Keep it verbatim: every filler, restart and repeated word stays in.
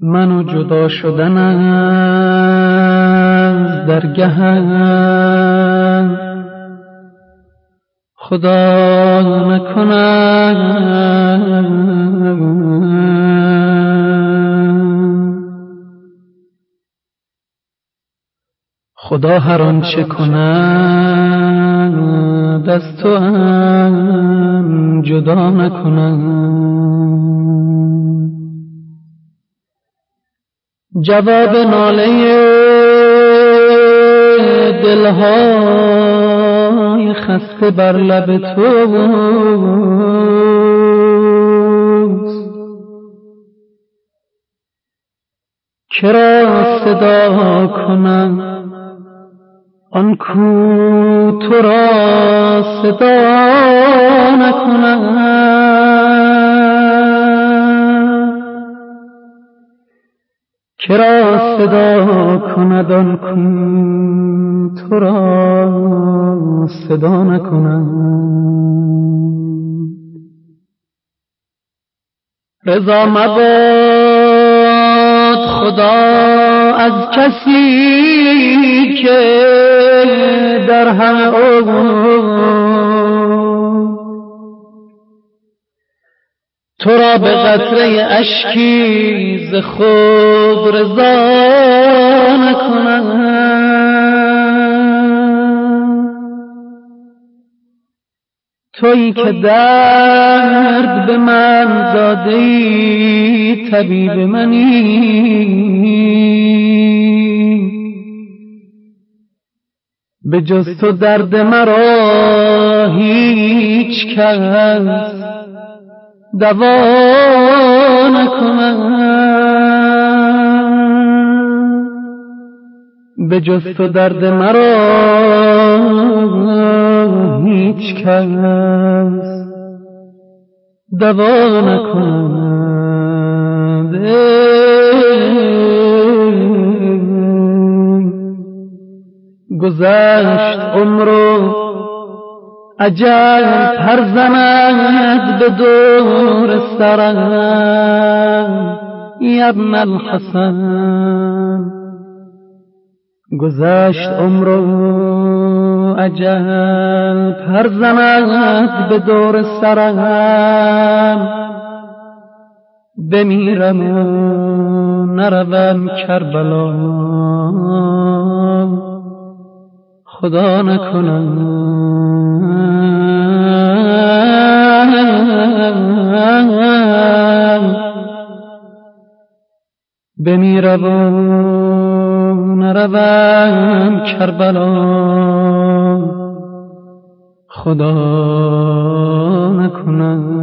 منو جدا شدن از درگهم خدا نکنم. خدا هر آنچه کند از تو هم جدا نکنم. جواب ناله دلهای خسته بر لب توست. کرا صدا کنم آن کو تو را صدا نکنم. کرا صدا کند آن کو تو را صدا نکنم. رضا مباد خدا از کسی که در همه عمر تو را به قطره اشکی ز خود رضا نکنم. تویی که درد به من دادی طبیب منی، به جز تو درد مرا هیچ کس دوا نکنم. به جز تو درد مرا هیچ کس دوا نکنم. گذشت عمر و اجل پر زند به دور سرم یا ابن الحسن. گذشت عمر و اجل پر زند به دور سرم. بمیرم و نروم کربلا خدا نکنم. بمیرم و نروم کربلا خدا نکنم.